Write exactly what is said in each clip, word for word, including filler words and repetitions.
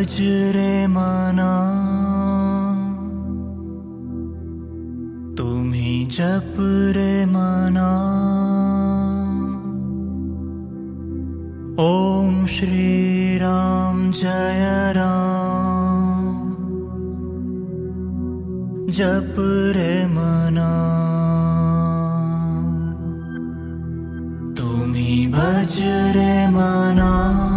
भज रे मना, तुम्ही जप रे मना। ओम श्री राम जय राम, जप रे मना। तुम्ही भज रे मना,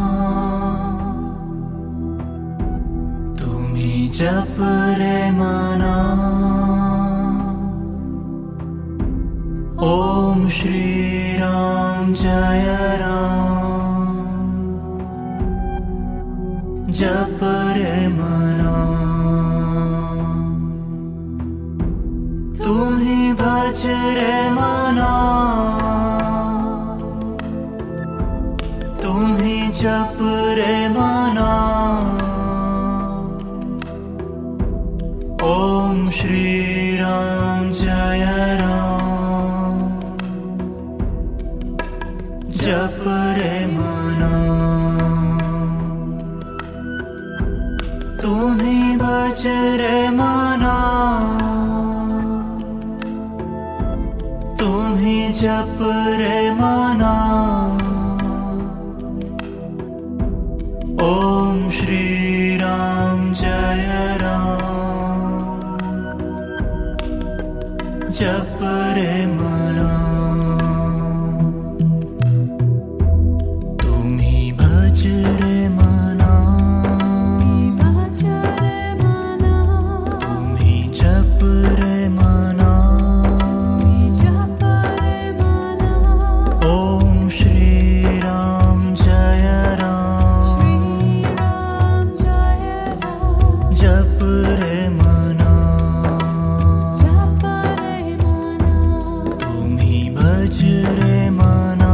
तुम्ही जप रे मना। ओम श्री राम जय राम, जप रे मना। तुम्ही भज रे मना, तुम्ही जप रे मना। ओम श्री राम जय राम, जप रे मना। तुम्ही भज रे मना, तुम्ही जप रे मना। ओम श्री राम जय राम, जप रे मना। तुम्ही भज रे मना, तुम्ही जप रे मना। ओम श्री राम जय राम, जप रे मना। तुम्ही भज रे मना,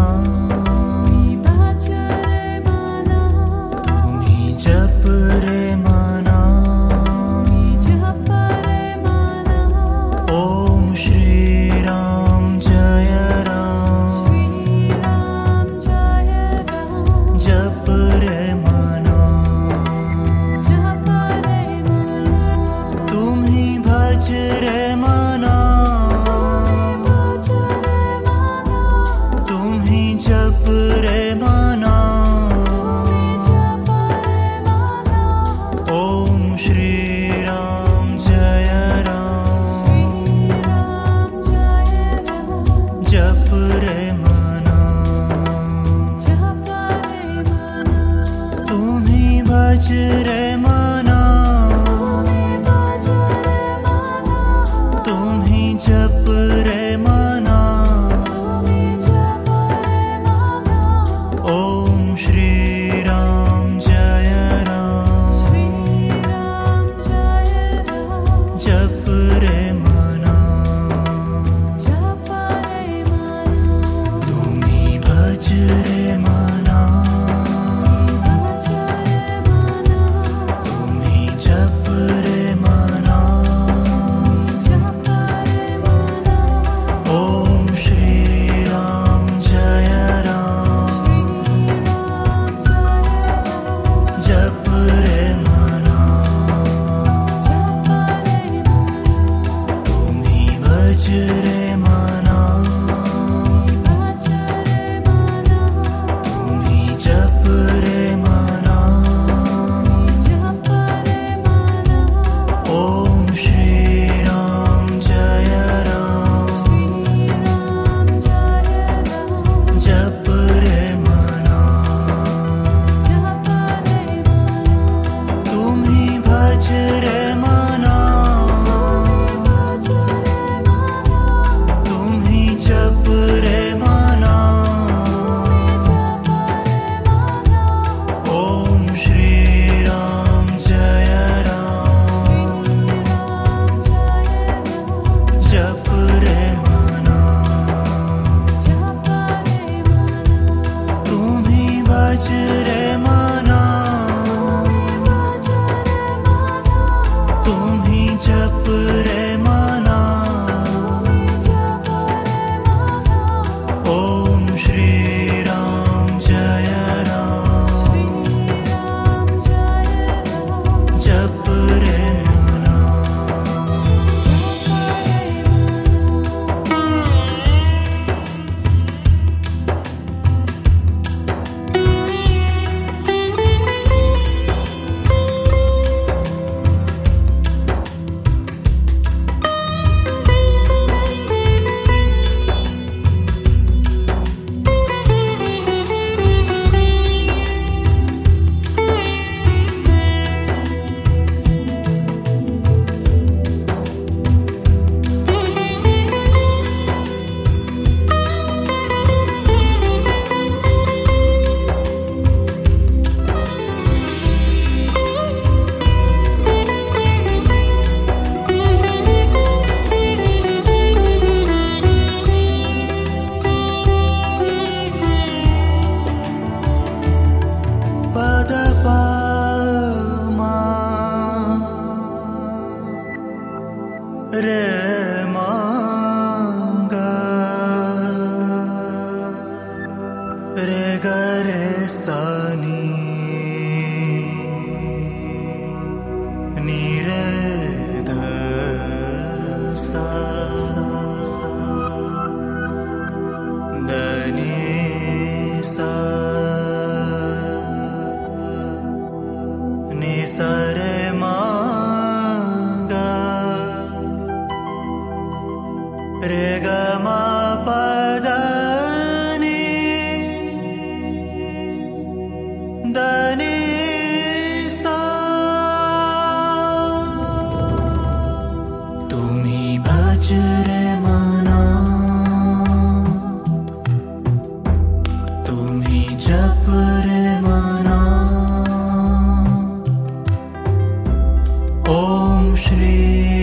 तुम्ही जप रे मना। ओम श्री राम जय राम, जप रे मना। तुम्ही भज रे मना, तुम्ही जप रे मना। ओम श्री राम जय राम, जप रे मना। तुम्ही भज रे मना, तुम्ही जप रे मना। ओम श्री राम जय राम, जप रे मना। तुम्ही भज रे मना, तुम्ही जप रे मना। ओम श्री राम जय राम, जप रे मना। तुम्ही भज रे मना, तुम्ही जप रे मना। ओम श्री राम जय राम, जप रे मना। तुम्ही भज रे मना, तुम्ही जप रे मना। ओम श्री राम जय राम, जप रे मना। तुम्ही भज रे मना, तुम्ही जप रे मना। ओम श्री राम जय राम, नी रे ध सा द नी सा नी सा रे मा गा रे ग मा प द नी द नी सा तुम्ही भज रे मना तुम्ही जप रे मना ओम श्री